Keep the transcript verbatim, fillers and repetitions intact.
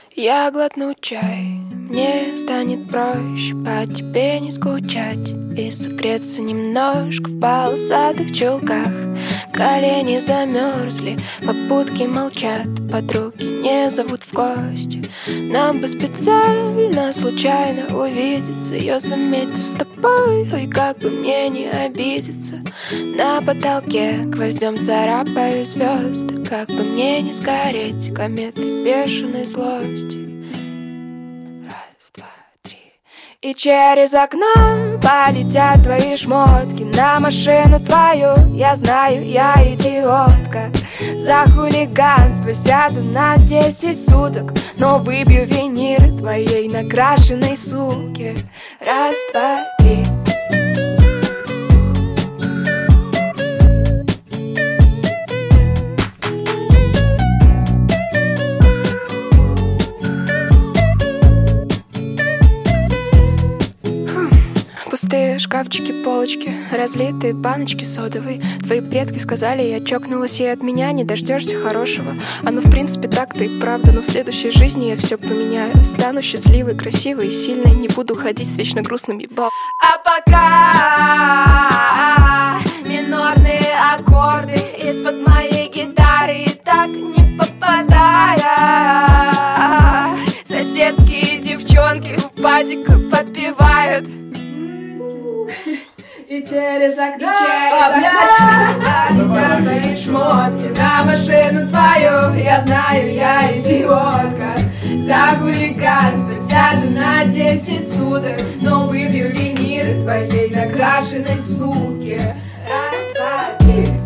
Я глотну чай, мне станет проще по тебе не скучать и согреться немножко в полосатых чулках. Колени замерзли, попутки молчат, подруги не зовут в гости. Нам бы специально, случайно увидеться, я заметив с тобой, ой, как бы мне не обидеться. На потолке гвоздем царапаю звезды, как бы мне не сгореть кометой бешеной злости. Раз, два, три. И через окно полетят твои шмотки на машину твою. Я знаю, я идиотка. За хулиганство сяду на десять суток, но выбью виниры твоей накрашенной суки. Раз, два, три. Пустые шкафчики, полочки, разлитые баночки содовой. Твои предки сказали, я чокнулась, и от меня не дождешься хорошего. Оно в принципе так-то и правда, но в следующей жизни я все поменяю. Стану счастливой, красивой и сильной, не буду ходить с вечно грустным ебал. А пока минорные аккорды из-под моей гитары и так не попадая. Соседские девчонки в падик подпевают. И через окно, и через окно летят твои шмотки на машину твою. Я знаю, я идиотка. За хулиганство сяду на десять суток, но выбью виниры твоей накрашенной суки. Раз, два, три.